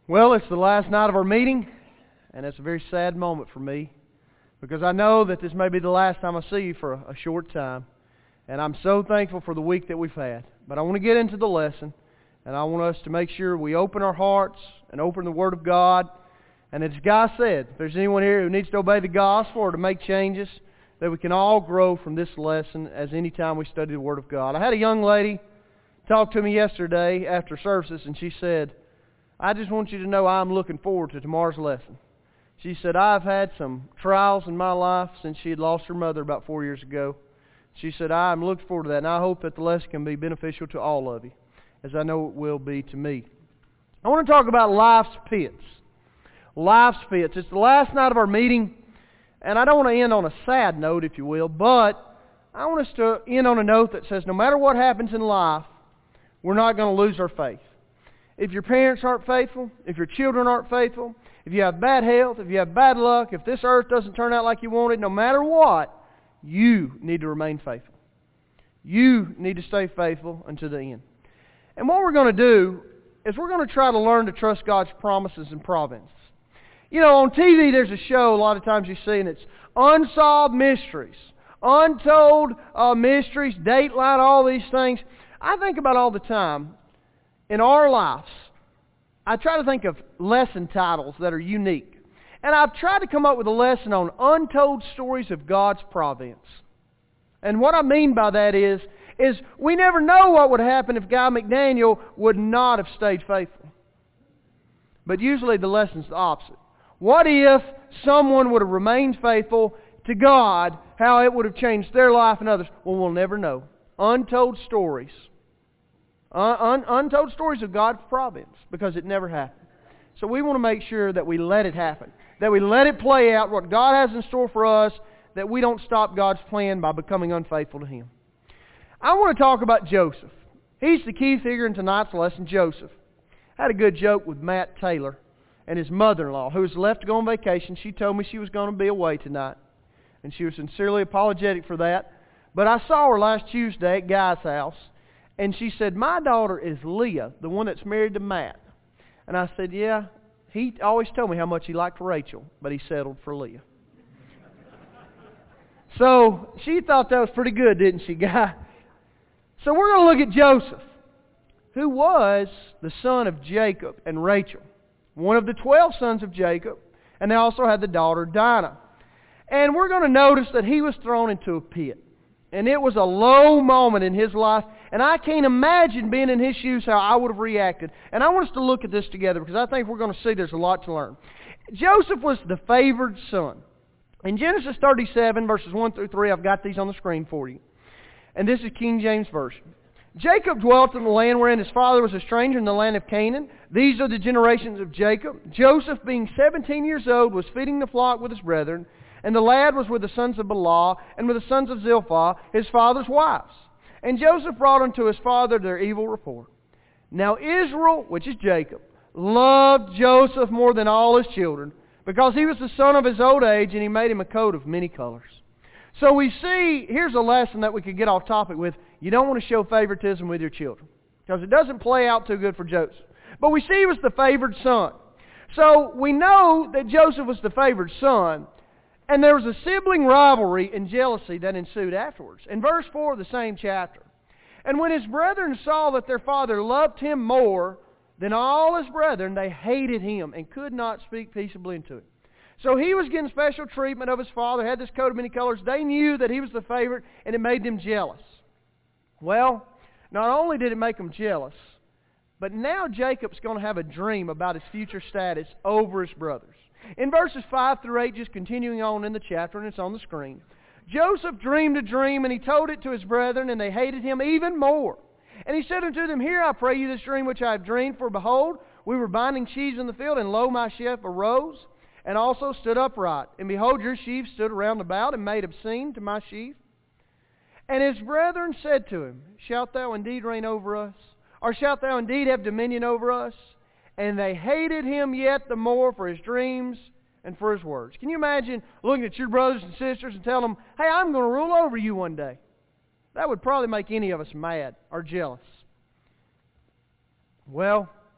Well, it's the last night of our meeting, and it's a very sad moment for me because I know that this may be the last time I see you for a short time, and I'm so thankful for the week that we've had. But I want to get into the lesson, and I want us to make sure we open our hearts and open the Word of God. And as Guy said, if there's anyone here who needs to obey the gospel or to make changes, that we can all grow from this lesson as any time we study the Word of God. I had a young lady talk to me yesterday after services, and she said, I just want you to know I'm looking forward to tomorrow's lesson. She said, I've had some trials in my life since she had lost her mother about 4 years ago. She said, I'm looking forward to that, and I hope that the lesson can be beneficial to all of you, as I know it will be to me. I want to talk about life's pits. Life's pits. It's the last night of our meeting, and I don't want to end on a sad note, if you will, but I want us to end on a note that says no matter what happens in life, we're not going to lose our faith. If your parents aren't faithful, if your children aren't faithful, if you have bad health, if you have bad luck, if this earth doesn't turn out like you wanted, no matter what, you need to remain faithful. You need to stay faithful until the end. And what we're going to do is we're going to try to learn to trust God's promises and providence. You know, on TV there's a show a lot of times you see, and it's Unsolved Mysteries, Untold Mysteries, Dateline, all these things. I think about all the time, in our lives, I try to think of lesson titles that are unique. And I've tried to come up with a lesson on untold stories of God's providence. And what I mean by that is we never know what would happen if Guy McDaniel would not have stayed faithful. But usually the lesson's the opposite. What if someone would have remained faithful to God, how it would have changed their life and others? Well, we'll never know. Untold stories. Untold stories of God's providence, because it never happened. So we want to make sure that we let it happen, that we let it play out, what God has in store for us, that we don't stop God's plan by becoming unfaithful to Him. I want to talk about Joseph. He's the key figure in tonight's lesson, Joseph. I had a good joke with Matt Taylor and his mother-in-law, who was left to go on vacation. She told me she was going to be away tonight, and she was sincerely apologetic for that. But I saw her last Tuesday at Guy's house, and she said, my daughter is Leah, the one that's married to Matt. And I said, yeah, he always told me how much he liked Rachel, but he settled for Leah. So she thought that was pretty good, didn't she, Guy? So we're going to look at Joseph, who was the son of Jacob and Rachel, one of the 12 sons of Jacob, and they also had the daughter Dinah. And we're going to notice that he was thrown into a pit. And it was a low moment in his life. And I can't imagine being in his shoes how I would have reacted. And I want us to look at this together because I think we're going to see there's a lot to learn. Joseph was the favored son. In Genesis 37, verses 1 through 3, I've got these on the screen for you. And this is King James Version. Jacob dwelt in the land wherein his father was a stranger in the land of Canaan. These are the generations of Jacob. Joseph, being 17 years old, was feeding the flock with his brethren. And the lad was with the sons of Bilhah and with the sons of Zilpah, his father's wives. And Joseph brought unto his father their evil report. Now Israel, which is Jacob, loved Joseph more than all his children, because he was the son of his old age, and he made him a coat of many colors. So we see, here's a lesson that we could get off topic with. You don't want to show favoritism with your children, because it doesn't play out too good for Joseph. But we see he was the favored son. So we know that Joseph was the favored son. And there was a sibling rivalry and jealousy that ensued afterwards. In verse 4 of the same chapter. And when his brethren saw that their father loved him more than all his brethren, they hated him and could not speak peaceably unto him. So he was getting special treatment of his father, had this coat of many colors. They knew that he was the favorite, and it made them jealous. Well, not only did it make them jealous, but now Jacob's going to have a dream about his future status over his brothers. In verses 5 through 8, just continuing on in the chapter, and it's on the screen. Joseph dreamed a dream, and he told it to his brethren, and they hated him even more. And he said unto them, Hear, I pray you, this dream which I have dreamed. For behold, we were binding sheaves in the field, and lo, my sheaf arose, and also stood upright. And behold, your sheaves stood around about, and made obscene to my sheaf. And his brethren said to him, Shalt thou indeed reign over us? Or shalt thou indeed have dominion over us? And they hated him yet the more for his dreams and for his words. Can you imagine looking at your brothers and sisters and telling them, hey, I'm going to rule over you one day? That would probably make any of us mad or jealous. Well,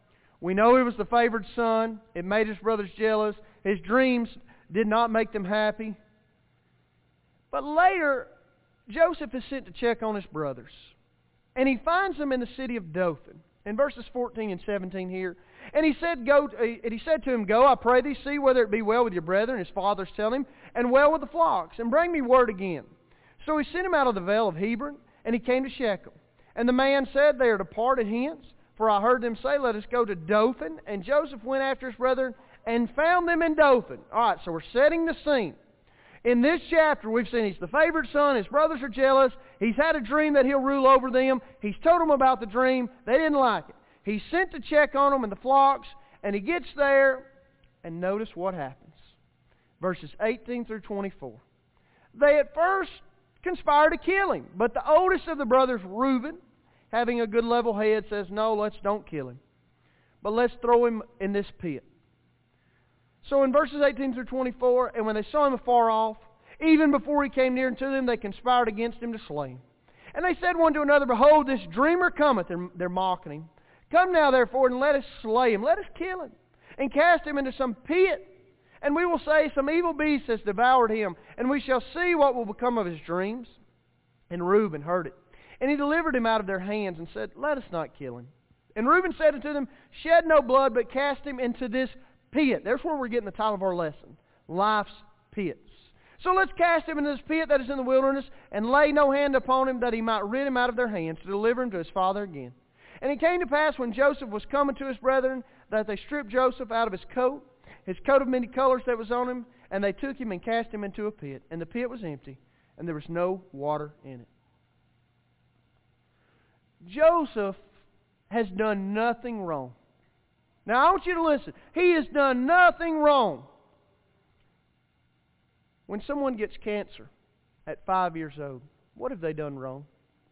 We know he was the favored son. It made his brothers jealous. His dreams did not make them happy. But later, Joseph is sent to check on his brothers. And he finds them in the city of Dothan. In verses 14 and 17 here. And he said to him, Go, I pray thee, see whether it be well with your brethren, his fathers tell him, and well with the flocks, and bring me word again. So he sent him out of the vale of Hebron, and he came to Shechem. And the man said, They are departed hence, for I heard them say, Let us go to Dothan. And Joseph went after his brethren, and found them in Dothan. Alright, so we're setting the scene. In this chapter, we've seen he's the favored son. His brothers are jealous. He's had a dream that he'll rule over them. He's told them about the dream. They didn't like it. He's sent to check on them in the flocks, and he gets there, and notice what happens. Verses 18 through 24. They at first conspire to kill him, but the oldest of the brothers, Reuben, having a good level head, says, No, don't kill him, but let's throw him in this pit. So in verses 18 through 24, and when they saw him afar off, even before he came near unto them, they conspired against him to slay him. And they said one to another, Behold, this dreamer cometh. They're mocking him. Come now, therefore, and let us slay him. Let us kill him, and cast him into some pit. And we will say, Some evil beast has devoured him, and we shall see what will become of his dreams. And Reuben heard it. And he delivered him out of their hands, and said, Let us not kill him. And Reuben said unto them, Shed no blood, but cast him into this pit. There's where we're getting the title of our lesson. Life's pits. So let's cast him into this pit that is in the wilderness, and lay no hand upon him, that he might rid him out of their hands, to deliver him to his father again. And it came to pass, when Joseph was coming to his brethren, that they stripped Joseph out of his coat of many colors that was on him, and they took him and cast him into a pit. And the pit was empty, and there was no water in it. Joseph has done nothing wrong. Now I want you to listen. He has done nothing wrong. When someone gets cancer at 5 years old, what have they done wrong?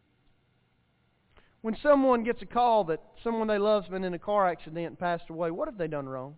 When someone gets a call that someone they love has been in a car accident and passed away, what have they done wrong?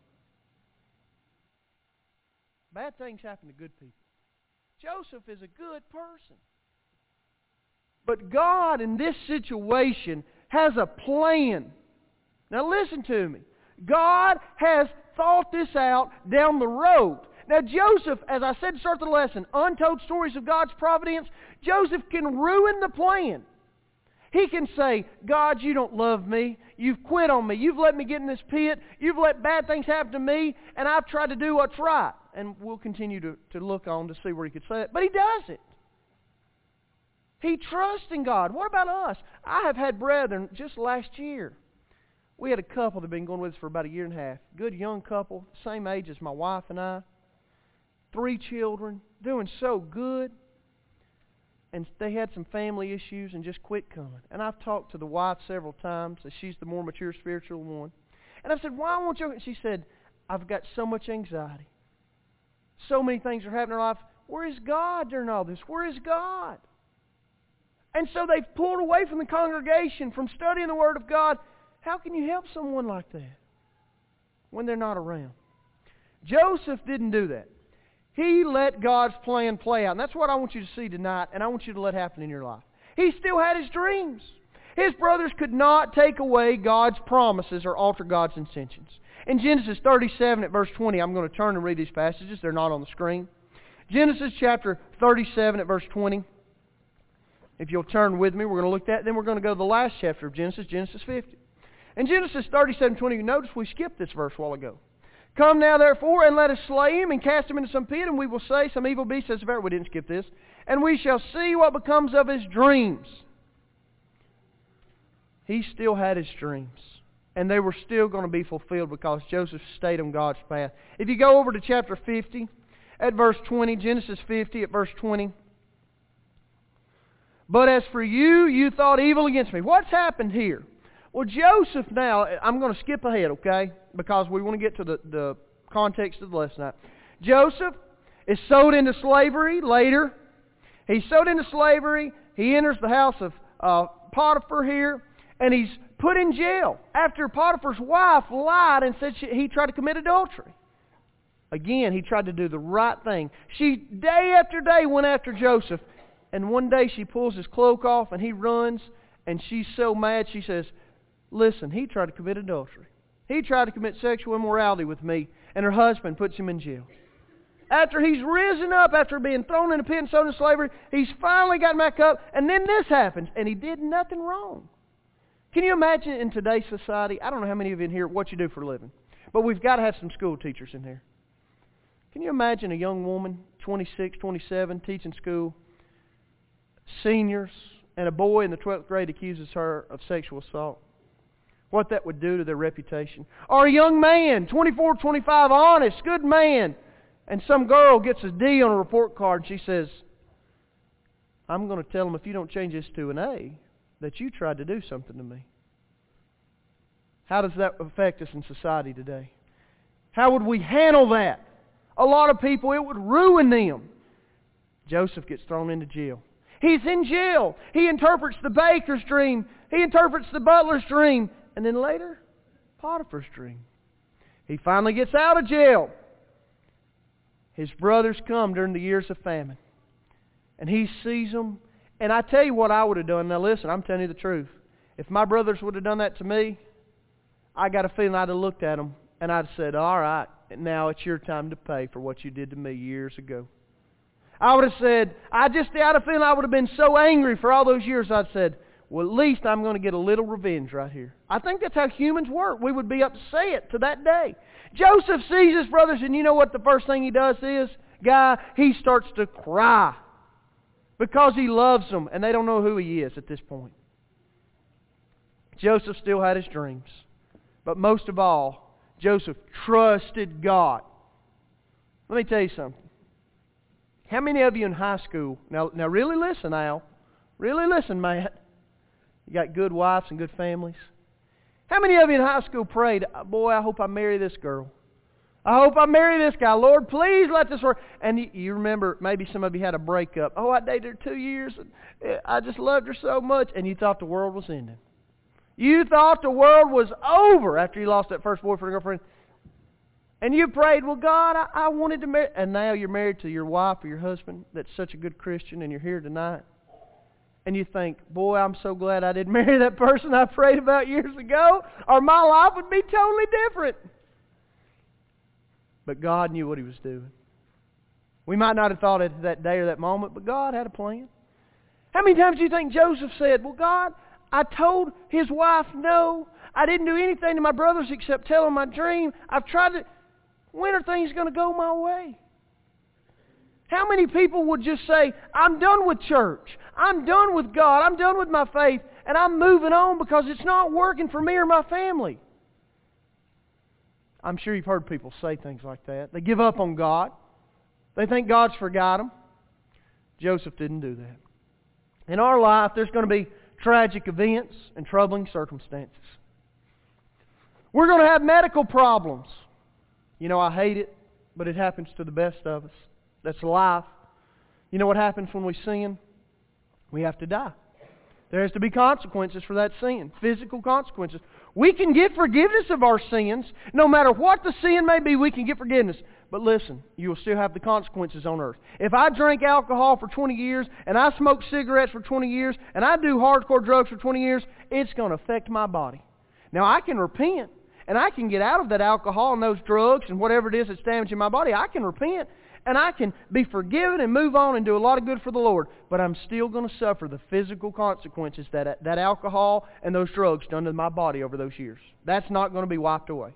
Bad things happen to good people. Joseph is a good person. But God in this situation has a plan. Now listen to me. God has thought this out down the road. Now Joseph, as I said to start the lesson, untold stories of God's providence, Joseph can ruin the plan. He can say, God, you don't love me. You've quit on me. You've let me get in this pit. You've let bad things happen to me, and I've tried to do what's right. And we'll continue to look on to see where he could say it. But he doesn't. He trusts in God. What about us? I have had brethren just last year. We had a couple that had been going with us for about 1.5 years. Good young couple, same age as my wife and I. 3 children, doing so good. And they had some family issues and just quit coming. And I've talked to the wife several times, as she's the more mature spiritual one. And I said, why won't you? And she said, I've got so much anxiety. So many things are happening in our life. Where is God during all this? Where is God? And so they've pulled away from the congregation, from studying the Word of God. How can you help someone like that when they're not around? Joseph didn't do that. He let God's plan play out. And that's what I want you to see tonight, and I want you to let happen in your life. He still had his dreams. His brothers could not take away God's promises or alter God's intentions. In Genesis 37 at verse 20, I'm going to turn and read these passages. They're not on the screen. Genesis chapter 37 at verse 20. If you'll turn with me, we're going to look at that. Then we're going to go to the last chapter of Genesis, Genesis 50. In Genesis 37:20, you notice we skipped this verse a while ago. Come now, therefore, and let us slay him and cast him into some pit, and we will say, Some evil beast has devoured. We didn't skip this. And we shall see what becomes of his dreams. He still had his dreams. And they were still going to be fulfilled because Joseph stayed on God's path. If you go over to chapter 50, at verse 20, Genesis 50 at verse 20. But as for you, you thought evil against me. What's happened here? Well, Joseph now, I'm going to skip ahead, okay? Because we want to get to the context of the lesson tonight. Joseph is sold into slavery later. He's sold into slavery. He enters the house of Potiphar here. And he's put in jail after Potiphar's wife lied and said he tried to commit adultery. Again, he tried to do the right thing. She, day after day, went after Joseph. And one day she pulls his cloak off and he runs. And she's so mad, she says, Listen, he tried to commit adultery. He tried to commit sexual immorality with me, and her husband puts him in jail. After he's risen up, after being thrown in a pit and sold into slavery, he's finally gotten back up, and then this happens, and he did nothing wrong. Can you imagine in today's society, I don't know how many of you in here, what you do for a living, but we've got to have some school teachers in here. Can you imagine a young woman, 26, 27, teaching school, seniors, and a boy in the 12th grade accuses her of sexual assault? What that would do to their reputation. Or a young man, 24, 25, honest, good man, and some girl gets a D on a report card and she says, I'm going to tell them if you don't change this to an A, that you tried to do something to me. How does that affect us in society today? How would we handle that? A lot of people, it would ruin them. Joseph gets thrown into jail. He's in jail. He interprets the baker's dream. He interprets the butler's dream. And then later, Potiphar's dream. He finally gets out of jail. His brothers come during the years of famine. And he sees them. And I tell you what I would have done. Now listen, I'm telling you the truth. If my brothers would have done that to me, I got a feeling I'd have looked at them and I'd have said, all right, now it's your time to pay for what you did to me years ago. I would have said, I had a feeling I would have been so angry for all those years, I'd said, well, at least I'm going to get a little revenge right here. I think that's how humans work. We would be upset to that day. Joseph sees his brothers, and you know what the first thing he does is? He starts to cry because he loves them, and they don't know who he is at this point. Joseph still had his dreams. But most of all, Joseph trusted God. Let me tell you something. How many of you in high school, now really listen, Al. Really listen, Matt. You got good wives and good families. How many of you in high school prayed, boy, I hope I marry this girl. I hope I marry this guy. Lord, please let this work. And you remember, maybe some of you had a breakup. Oh, I dated her 2 years. And I just loved her so much. And you thought the world was ending. You thought the world was over after you lost that first boyfriend or girlfriend. And you prayed, well, God, I wanted to marry. And now you're married to your wife or your husband that's such a good Christian and you're here tonight. And you think, boy, I'm so glad I didn't marry that person I prayed about years ago, or my life would be totally different. But God knew what He was doing. We might not have thought it that day or that moment, but God had a plan. How many times do you think Joseph said, well, God, I told his wife no. I didn't do anything to my brothers except tell them my dream. I've tried to... When are things going to go my way? How many people would just say, I'm done with church. I'm done with God. I'm done with my faith. And I'm moving on because it's not working for me or my family. I'm sure you've heard people say things like that. They give up on God. They think God's forgot them. Joseph didn't do that. In our life, there's going to be tragic events and troubling circumstances. We're going to have medical problems. You know, I hate it, but it happens to the best of us. That's life. You know what happens when we sin? We have to die. There has to be consequences for that sin. Physical consequences. We can get forgiveness of our sins. No matter what the sin may be, we can get forgiveness. But listen, you will still have the consequences on earth. If I drink alcohol for 20 years, and I smoke cigarettes for 20 years, and I do hardcore drugs for 20 years, it's going to affect my body. Now, I can repent, and I can get out of that alcohol and those drugs and whatever it is that's damaging my body. I can repent, and I can be forgiven and move on and do a lot of good for the Lord. But I'm still going to suffer the physical consequences that alcohol and those drugs done to my body over those years. That's not going to be wiped away.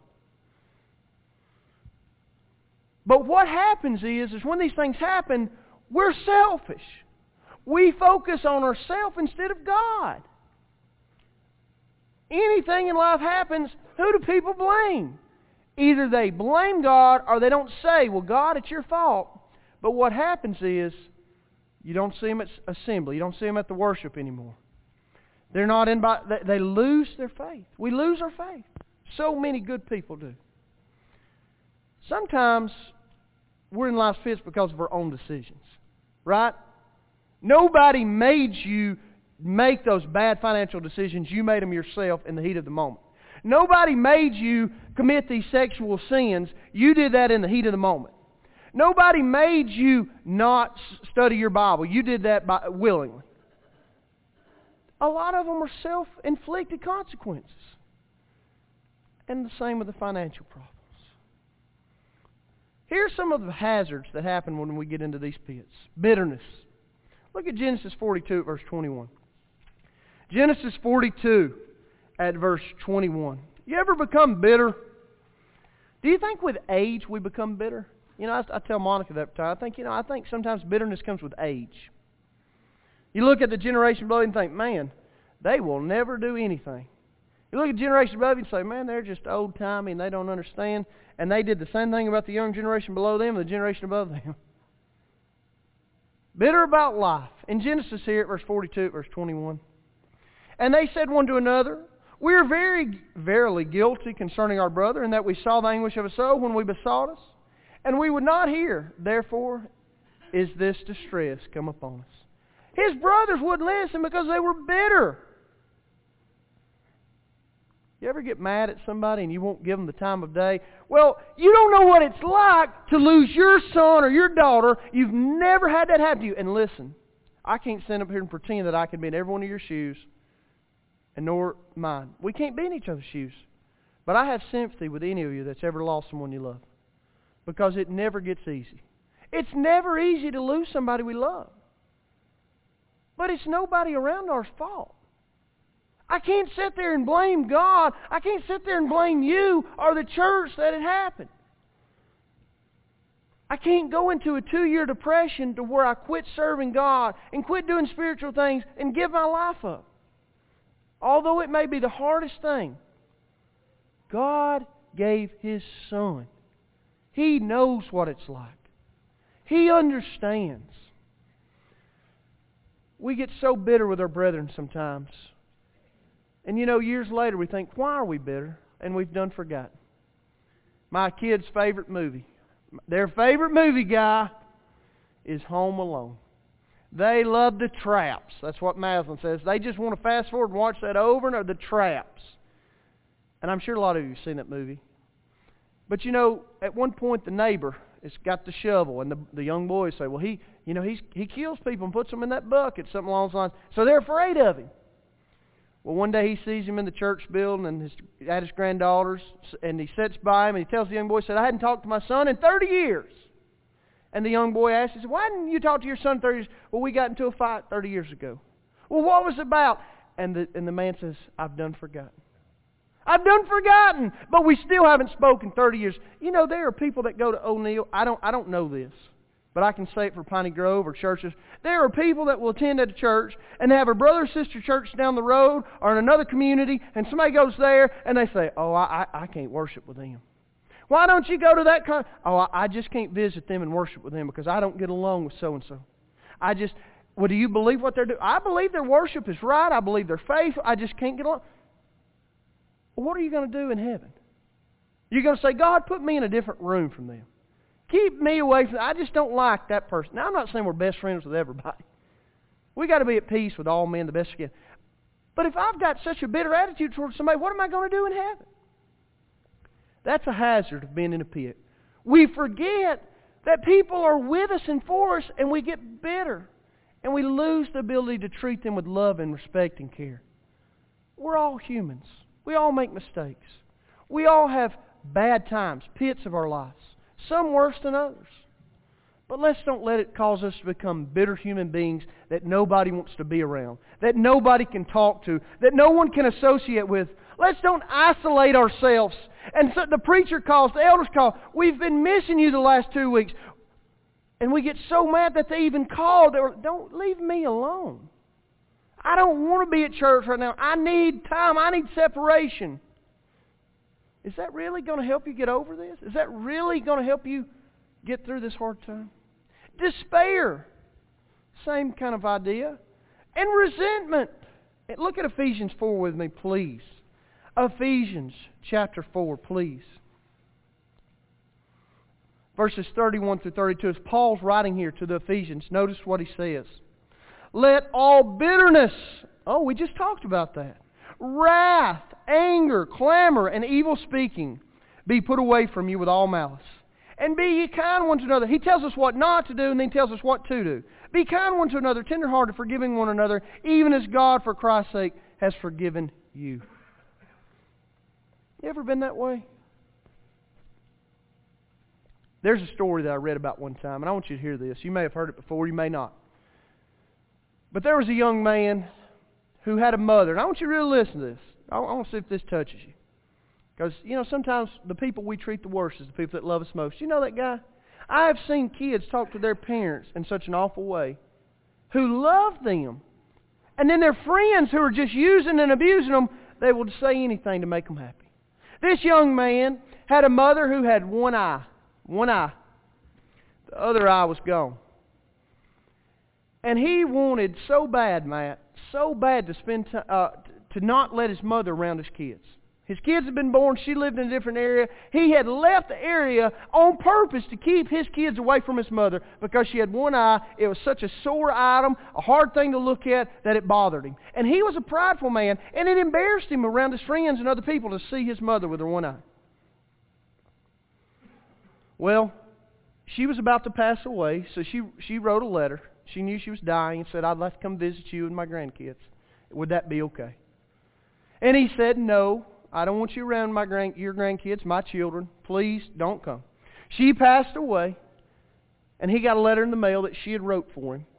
But what happens is when these things happen, we're selfish. We focus on ourselves instead of God. Anything in life happens, who do people blame? Either they blame God or they don't say, well, God, it's your fault. But what happens is you don't see them at assembly. You don't see them at the worship anymore. They're not in. They lose their faith. We lose our faith. So many good people do. Sometimes we're in life's pits because of our own decisions. Right? Nobody made you make those bad financial decisions. You made them yourself in the heat of the moment. Nobody made you commit these sexual sins. You did that in the heat of the moment. Nobody made you not study your Bible. You did that willingly. A lot of them are self-inflicted consequences. And the same with the financial problems. Here's some of the hazards that happen when we get into these pits. Bitterness. Look at Genesis 42 at verse 21. Genesis 42 at verse 21. You ever become bitter? Do you think with age we become bitter? You know, I tell Monica that time. I think sometimes bitterness comes with age. You look at the generation below and think, man, they will never do anything. You look at the generation above you and say, man, they're just old-timey and they don't understand. And they did the same thing about the young generation below them and the generation above them. Bitter about life. In Genesis here at verse 42, verse 21. And they said one to another, we are very verily guilty concerning our brother, in that we saw the anguish of his soul when we besought us, and we would not hear. Therefore is this distress come upon us. His brothers wouldn't listen because they were bitter. You ever get mad at somebody and you won't give them the time of day? Well, you don't know what it's like to lose your son or your daughter. You've never had that happen to you. And listen, I can't stand up here and pretend that I can be in every one of your shoes, and nor mine. We can't be in each other's shoes. But I have sympathy with any of you that's ever lost someone you love, because it never gets easy. It's never easy to lose somebody we love. But it's nobody around ours fault. I can't sit there and blame God. I can't sit there and blame you or the church that it happened. I can't go into a 2-year depression to where I quit serving God and quit doing spiritual things and give my life up. Although it may be the hardest thing, God gave His Son. He knows what it's like. He understands. We get so bitter with our brethren sometimes. And years later we think, why are we bitter? And we've done forgotten. My kids' favorite movie, their favorite movie guy is Home Alone. They love the Traps. That's what Maslin says. They just want to fast forward and watch that over and over, the Traps. And I'm sure a lot of you have seen that movie. But at one point the neighbor has got the shovel, and the young boys say, well, he kills people and puts them in that bucket, something along those lines. So they're afraid of him. Well, one day he sees him in the church building and at his granddaughter's, and he sits by him and he tells the young boy, I hadn't talked to my son in 30 years. And the young boy asks, he said, why didn't you talk to your son 30 years? Well, we got into a fight 30 years ago. Well, what was it about? And the man says, I've done forgotten. I've done forgotten, but we still haven't spoken 30 years. There are people that go to O'Neill. I don't know this, but I can say it for Piney Grove or churches. There are people that will attend at a church and they have a brother or sister church down the road or in another community, and somebody goes there and they say, oh, I can't worship with them. Why don't you go to that I just can't visit them and worship with them because I don't get along with so-and-so. Well, do you believe what they're doing? I believe their worship is right. I believe their faith. I just can't get along. Well, what are you going to do in heaven? You're going to say, God, put me in a different room from them. Keep me away from them. I just don't like that person. Now, I'm not saying we're best friends with everybody. We got to be at peace with all men the best we can. But if I've got such a bitter attitude towards somebody, what am I going to do in heaven? That's a hazard of being in a pit. We forget that people are with us and for us, and we get bitter. And we lose the ability to treat them with love and respect and care. We're all humans. We all make mistakes. We all have bad times, pits of our lives. Some worse than others. But let's don't let it cause us to become bitter human beings that nobody wants to be around, that nobody can talk to, that no one can associate with. Let's don't isolate ourselves. And so the preacher calls, the elders call, we've been missing you the last 2 weeks. And we get so mad that they even call. Don't leave me alone. I don't want to be at church right now. I need time. I need separation. Is that really going to help you get over this? Is that really going to help you get through this hard time? Despair. Same kind of idea. And resentment. Look at Ephesians 4 with me, please. Ephesians chapter 4, please. Verses 31 through 32. As Paul's writing here to the Ephesians, notice what he says. Let all bitterness, we just talked about that, wrath, anger, clamor, and evil speaking be put away from you with all malice. And be ye kind one to another. He tells us what not to do, and then he tells us what to do. Be kind one to another, tenderhearted, forgiving one another, even as God for Christ's sake has forgiven you. You ever been that way? There's a story that I read about one time, and I want you to hear this. You may have heard it before, you may not. But there was a young man who had a mother, and I want you to really listen to this. I want to see if this touches you. Because, sometimes the people we treat the worst is the people that love us most. You know that guy? I have seen kids talk to their parents in such an awful way who love them. And then their friends who are just using and abusing them, they will say anything to make them happy. This young man had a mother who had one eye. One eye. The other eye was gone. And he wanted so bad, Matt, so bad to spend to not let his mother around his kids. His kids had been born. She lived in a different area. He had left the area on purpose to keep his kids away from his mother because she had one eye. It was such a sore item, a hard thing to look at, that it bothered him. And he was a prideful man, and it embarrassed him around his friends and other people to see his mother with her one eye. Well, she was about to pass away, so she wrote a letter. She knew she was dying and said, "I'd like to come visit you and my grandkids. Would that be okay?" And he said, "No, I don't want you around your grandkids, my children. Please don't come." She passed away, and he got a letter in the mail that she had wrote for him.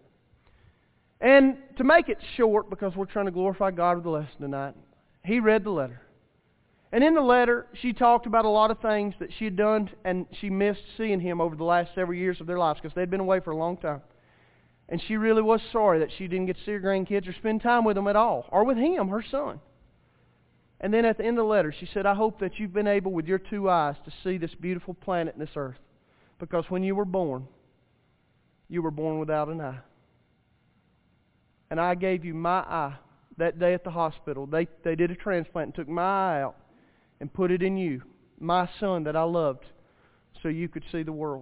And to make it short, because we're trying to glorify God with the lesson tonight, he read the letter. And in the letter, she talked about a lot of things that she had done, and she missed seeing him over the last several years of their lives because they'd been away for a long time. And she really was sorry that she didn't get to see her grandkids or spend time with them at all, or with him, her son. And then at the end of the letter, she said, "I hope that you've been able with your two eyes to see this beautiful planet and this earth. Because when you were born without an eye. And I gave you my eye that day at the hospital. They did a transplant and took my eye out and put it in you, my son that I loved, so you could see the world."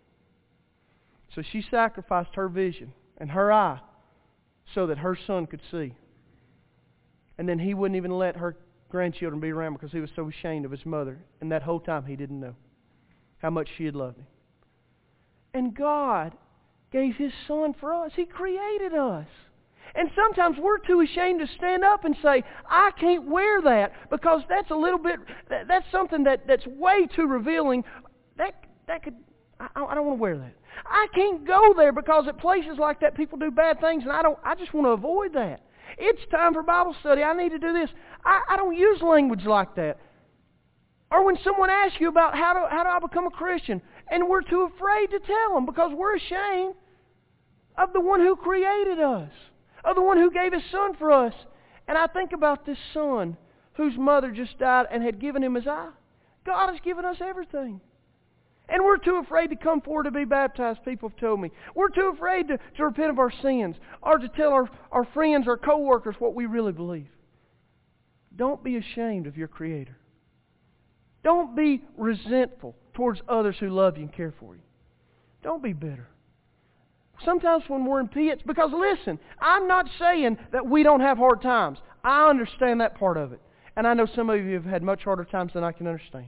So she sacrificed her vision and her eye so that her son could see. And then he wouldn't even let her grandchildren be around because he was so ashamed of his mother. And that whole time he didn't know how much she had loved him. And God gave His Son for us. He created us. And sometimes we're too ashamed to stand up and say, "I can't wear that because that's something that's way too revealing. I don't want to wear that. I can't go there because at places like that people do bad things, and I just want to avoid that. It's time for Bible study. I need to do this." I don't use language like that. Or when someone asks you about how do I become a Christian, and we're too afraid to tell them because we're ashamed of the one who created us, of the one who gave His Son for us. And I think about this son whose mother just died and had given him his eye. God has given us everything. And we're too afraid to come forward to be baptized, people have told me. We're too afraid to repent of our sins or to tell our friends or co-workers what we really believe. Don't be ashamed of your Creator. Don't be resentful towards others who love you and care for you. Don't be bitter. Sometimes when we're in pits, because listen, I'm not saying that we don't have hard times. I understand that part of it. And I know some of you have had much harder times than I can understand.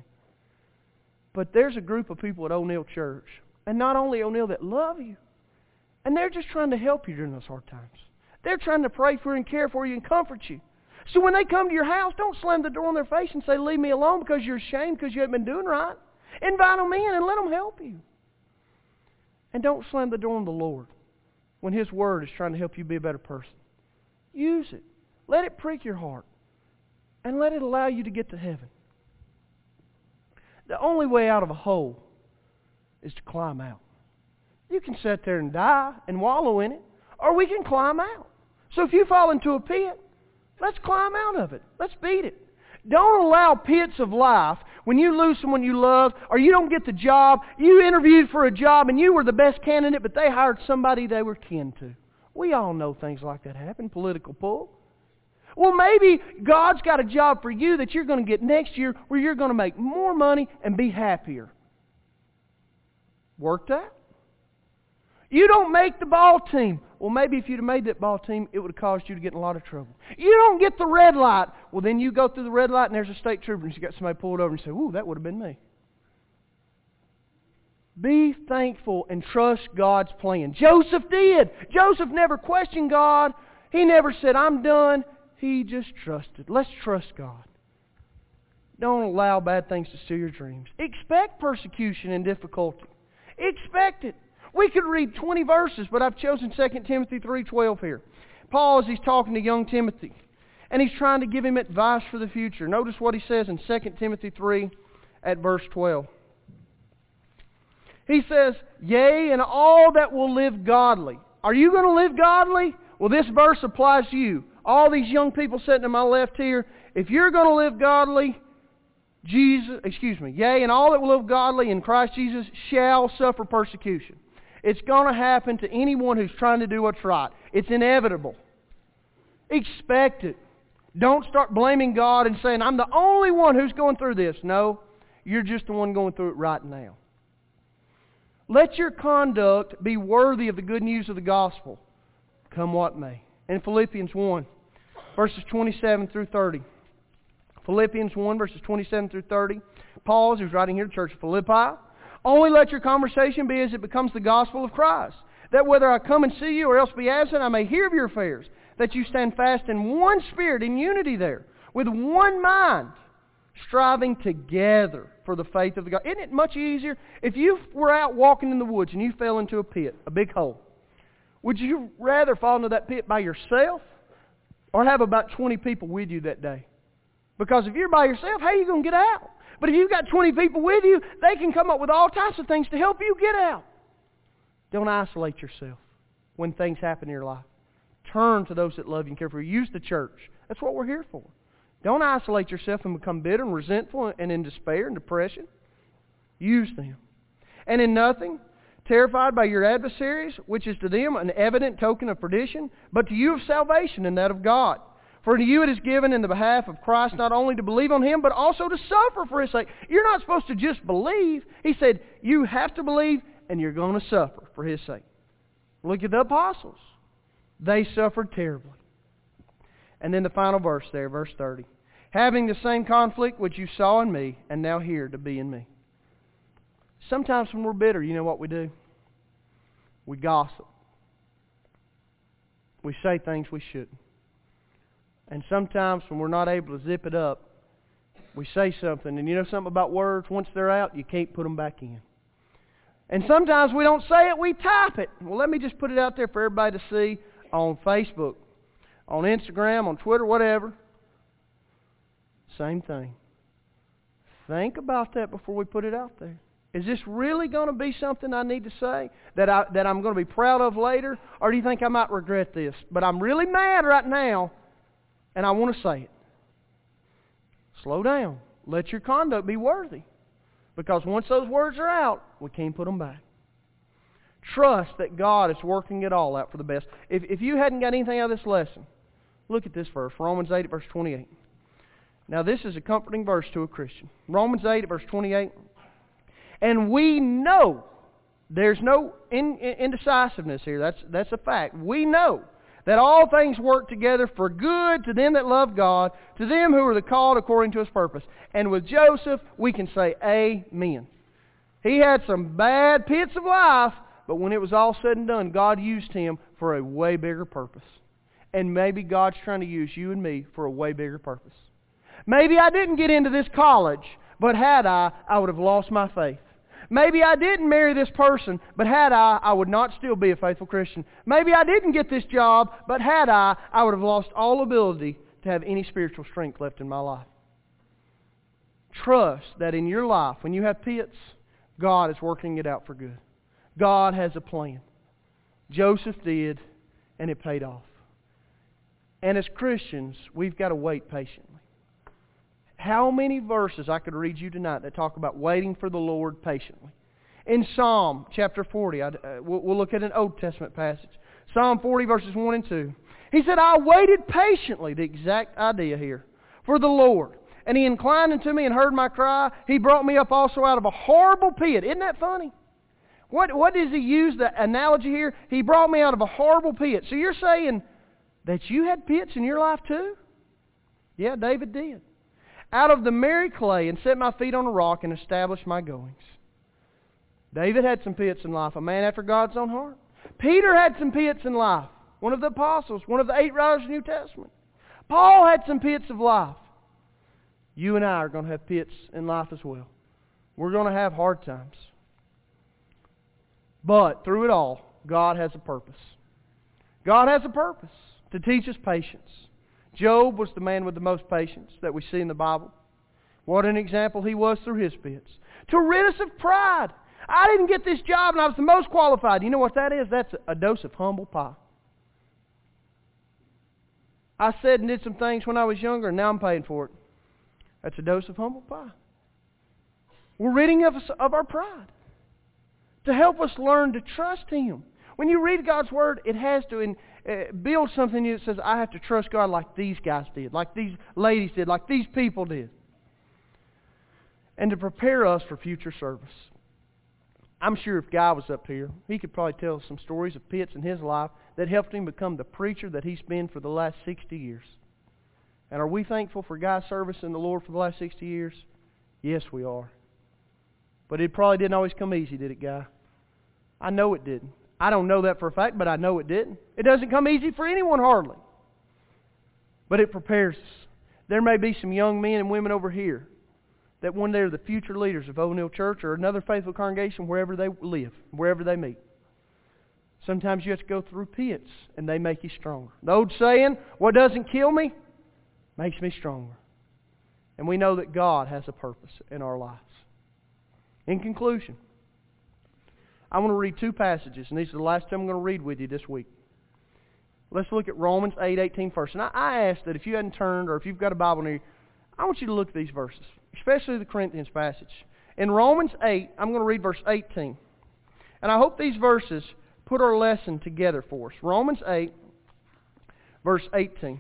But there's a group of people at O'Neill Church, and not only O'Neill, that love you. And they're just trying to help you during those hard times. They're trying to pray for you and care for you and comfort you. So when they come to your house, don't slam the door in their face and say, "Leave me alone," because you're ashamed because you haven't been doing right. Invite them in and let them help you. And don't slam the door on the Lord when His Word is trying to help you be a better person. Use it. Let it prick your heart. And let it allow you to get to heaven. The only way out of a hole is to climb out. You can sit there and die and wallow in it, or we can climb out. So if you fall into a pit, let's climb out of it. Let's beat it. Don't allow pits of life, when you lose someone you love, or you don't get the job, you interviewed for a job and you were the best candidate, but they hired somebody they were kin to. We all know things like that happen, political pull. Well, maybe God's got a job for you that you're going to get next year where you're going to make more money and be happier. Work that. You don't make the ball team. Well, maybe if you'd have made that ball team, it would have caused you to get in a lot of trouble. You don't get the red light. Well, then you go through the red light and there's a state trooper and you got somebody pulled over and say, "Ooh, that would have been me." Be thankful and trust God's plan. Joseph did. Joseph never questioned God. He never said, "I'm done." He just trusted. Let's trust God. Don't allow bad things to steal your dreams. Expect persecution and difficulty. Expect it. We could read 20 verses, but I've chosen 2 Timothy 3:12 here. Paul, as he's talking to young Timothy, and he's trying to give him advice for the future. Notice what he says in 2 Timothy 3 at verse 12. He says, "Yea, and all that will live godly." Are you going to live godly? Well, this verse applies to you. All these young people sitting to my left here, if you're going to live godly, yea, and all that will live godly in Christ Jesus shall suffer persecution. It's going to happen to anyone who's trying to do what's right. It's inevitable. Expect it. Don't start blaming God and saying, I'm the only one who's going through this. No, you're just the one going through it right now. Let your conduct be worthy of the good news of the gospel, come what may. In Philippians 1, verses 27 through 30. Philippians 1, verses 27 through 30. Paul, who's writing here to the church of Philippi, only let your conversation be as it becomes the gospel of Christ, that whether I come and see you or else be absent, I may hear of your affairs, that you stand fast in one spirit, in unity there, with one mind, striving together for the faith of the gospel. Isn't it much easier? If you were out walking in the woods and you fell into a pit, a big hole, would you rather fall into that pit by yourself or have about 20 people with you that day? Because if you're by yourself, how are you going to get out? But if you've got 20 people with you, they can come up with all types of things to help you get out. Don't isolate yourself when things happen in your life. Turn to those that love you and care for you. Use the church. That's what we're here for. Don't isolate yourself and become bitter and resentful and in despair and depression. Use them. And in nothing, terrified by your adversaries, which is to them an evident token of perdition, but to you of salvation and that of God. For to you it is given in the behalf of Christ not only to believe on Him, but also to suffer for His sake. You're not supposed to just believe. He said, you have to believe and you're going to suffer for His sake. Look at the apostles. They suffered terribly. And then the final verse there, verse 30. Having the same conflict which you saw in me, and now hear to be in me. Sometimes when we're bitter, you know what we do? We gossip. We say things we shouldn't. And sometimes when we're not able to zip it up, we say something. And you know something about words? Once they're out, you can't put them back in. And sometimes we don't say it, we type it. Well, let me just put it out there for everybody to see on Facebook, on Instagram, on Twitter, whatever. Same thing. Think about that before we put it out there. Is this really going to be something I need to say that I'm going to be proud of later? Or do you think I might regret this? But I'm really mad right now, and I want to say it. Slow down. Let your conduct be worthy. Because once those words are out, we can't put them back. Trust that God is working it all out for the best. If you hadn't got anything out of this lesson, look at this verse, Romans 8 verse 28. Now this is a comforting verse to a Christian. Romans 8 verse 28. And we know, there's no indecisiveness here, that's a fact. We know that all things work together for good to them that love God, to them who are the called according to His purpose. And with Joseph, we can say amen. He had some bad pits of life, but when it was all said and done, God used him for a way bigger purpose. And maybe God's trying to use you and me for a way bigger purpose. Maybe I didn't get into this college, but had I would have lost my faith. Maybe I didn't marry this person, but had I would not still be a faithful Christian. Maybe I didn't get this job, but had I would have lost all ability to have any spiritual strength left in my life. Trust that in your life, when you have pits, God is working it out for good. God has a plan. Joseph did, and it paid off. And as Christians, we've got to wait patiently. How many verses I could read you tonight that talk about waiting for the Lord patiently? In Psalm chapter 40, we'll look at an Old Testament passage. Psalm 40 verses 1 and 2. He said, I waited patiently, the exact idea here, for the Lord. And He inclined unto me and heard my cry. He brought me up also out of a horrible pit. Isn't that funny? What does He use the analogy here? He brought me out of a horrible pit. So you're saying that you had pits in your life too? Yeah, David did. Out of the merry clay and set my feet on a rock and established my goings. David had some pits in life, a man after God's own heart. Peter had some pits in life, one of the apostles, one of the 8 writers of the New Testament. Paul had some pits of life. You and I are going to have pits in life as well. We're going to have hard times. But through it all, God has a purpose. God has a purpose to teach us patience. Job was the man with the most patience that we see in the Bible. What an example he was through his pits. To rid us of pride. I didn't get this job and I was the most qualified. You know what that is? That's a dose of humble pie. I said and did some things when I was younger and now I'm paying for it. That's a dose of humble pie. We're ridding us of our pride. To help us learn to trust Him. When you read God's Word, it has to build something in you that says, I have to trust God like these guys did, like these ladies did, like these people did. And to prepare us for future service. I'm sure if Guy was up here, he could probably tell some stories of pits in his life that helped him become the preacher that he's been for the last 60 years. And are we thankful for Guy's service in the Lord for the last 60 years? Yes, we are. But it probably didn't always come easy, did it, Guy? I know it didn't. I don't know that for a fact, but I know it didn't. It doesn't come easy for anyone hardly. But it prepares us. There may be some young men and women over here that one day are the future leaders of O'Neill Church or another faithful congregation wherever they live, wherever they meet. Sometimes you have to go through pits and they make you stronger. The old saying, what doesn't kill me makes me stronger. And we know that God has a purpose in our lives. In conclusion, I want to read two passages, and these are the last two I'm going to read with you this week. Let's look at Romans 8:18 first. And I ask that if you hadn't turned or if you've got a Bible near you, I want you to look at these verses, especially the Corinthians passage. In Romans 8, I'm going to read verse 18. And I hope these verses put our lesson together for us. Romans 8, verse 18.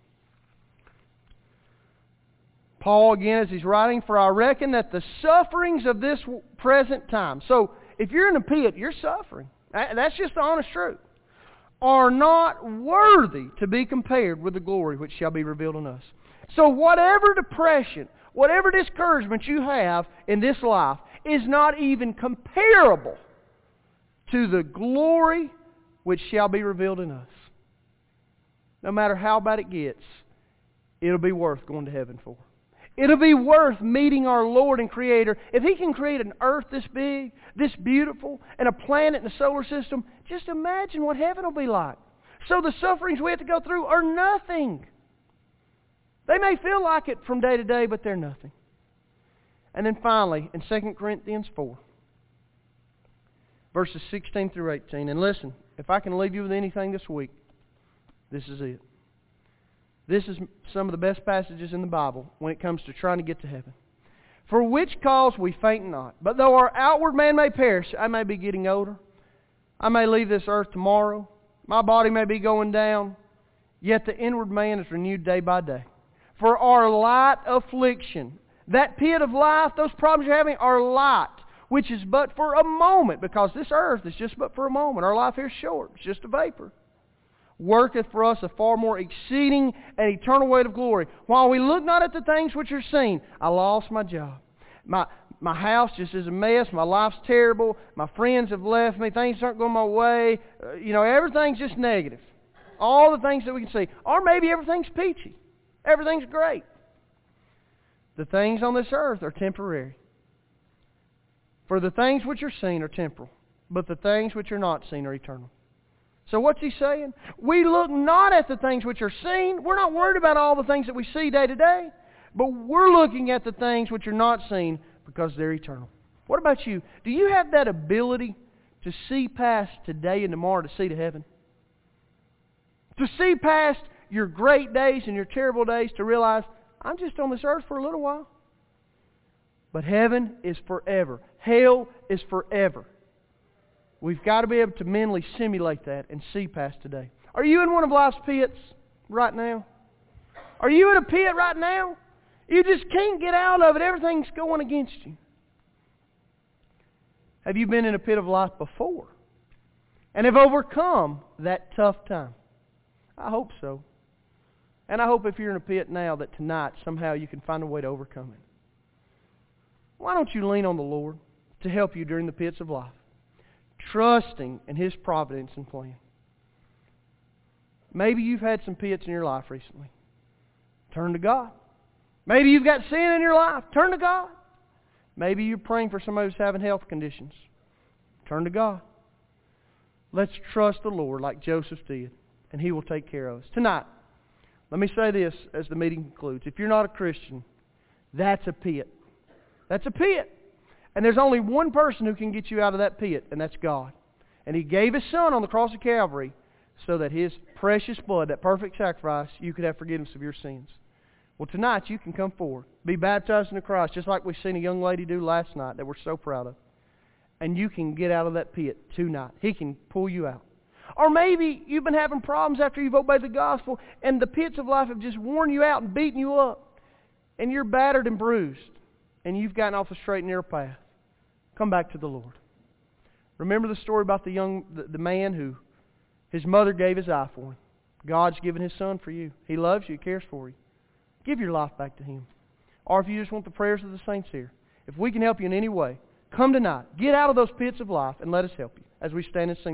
Paul, again, as he's writing, for I reckon that the sufferings of this present time. So, if you're in a pit, you're suffering. That's just the honest truth. Are not worthy to be compared with the glory which shall be revealed in us. So whatever depression, whatever discouragement you have in this life is not even comparable to the glory which shall be revealed in us. No matter how bad it gets, it'll be worth going to heaven for. It'll be worth meeting our Lord and Creator. If He can create an earth this big, this beautiful, and a planet in the solar system, just imagine what heaven will be like. So the sufferings we have to go through are nothing. They may feel like it from day to day, but they're nothing. And then finally, in 2 Corinthians 4, verses 16 through 18. And listen, if I can leave you with anything this week, this is it. This is some of the best passages in the Bible when it comes to trying to get to heaven. For which cause we faint not. But though our outward man may perish, I may be getting older. I may leave this earth tomorrow. My body may be going down. Yet the inward man is renewed day by day. For our light affliction, that pit of life, those problems you're having are light, which is but for a moment, because this earth is just but for a moment. Our life here is short. It's just a vapor. Worketh for us a far more exceeding and eternal weight of glory. While we look not at the things which are seen, I lost my job. My house just is a mess. My life's terrible. My friends have left me. Things aren't going my way. Everything's just negative. All the things that we can see. Or maybe everything's peachy. Everything's great. The things on this earth are temporary. For the things which are seen are temporal, but the things which are not seen are eternal. So what's he saying? We look not at the things which are seen. We're not worried about all the things that we see day to day. But we're looking at the things which are not seen because they're eternal. What about you? Do you have that ability to see past today and tomorrow to see to heaven? To see past your great days and your terrible days to realize, I'm just on this earth for a little while. But heaven is forever. Hell is forever. We've got to be able to mentally simulate that and see past today. Are you in one of life's pits right now? Are you in a pit right now? You just can't get out of it. Everything's going against you. Have you been in a pit of life before? And have overcome that tough time? I hope so. And I hope if you're in a pit now that tonight somehow you can find a way to overcome it. Why don't you lean on the Lord to help you during the pits of life? Trusting in His providence and plan. Maybe you've had some pits in your life recently. Turn to God. Maybe you've got sin in your life. Turn to God. Maybe you're praying for somebody who's having health conditions. Turn to God. Let's trust the Lord like Joseph did, and He will take care of us. Tonight, let me say this as the meeting concludes. If you're not a Christian, that's a pit. That's a pit. And there's only one person who can get you out of that pit, and that's God. And He gave His Son on the cross of Calvary so that His precious blood, that perfect sacrifice, you could have forgiveness of your sins. Well, tonight you can come forward, be baptized into Christ, just like we've seen a young lady do last night that we're so proud of. And you can get out of that pit tonight. He can pull you out. Or maybe you've been having problems after you've obeyed the gospel, and the pits of life have just worn you out and beaten you up. And you're battered and bruised, and you've gotten off the straight and narrow path. Come back to the Lord. Remember the story about the man who his mother gave his eye for him. God's given His Son for you. He loves you. He cares for you. Give your life back to Him. Or if you just want the prayers of the saints here, if we can help you in any way, come tonight. Get out of those pits of life and let us help you as we stand and sing.